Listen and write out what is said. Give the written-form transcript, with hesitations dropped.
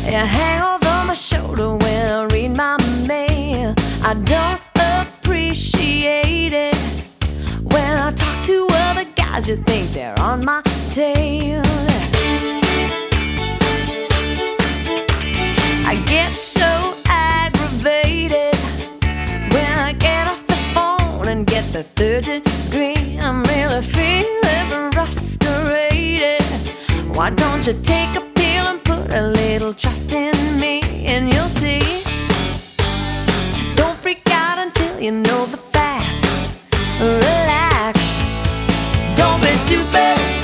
You hang over my shoulder when I read my mail. I don't appreciate it when I talk to other guys. You think they're on my tail. I get so aggravated when I get off the phone and get the third degree. I'm really feeling frustrated. Why don't you take a pill and put a little trust in me, and you'll see. Don't freak out until you know the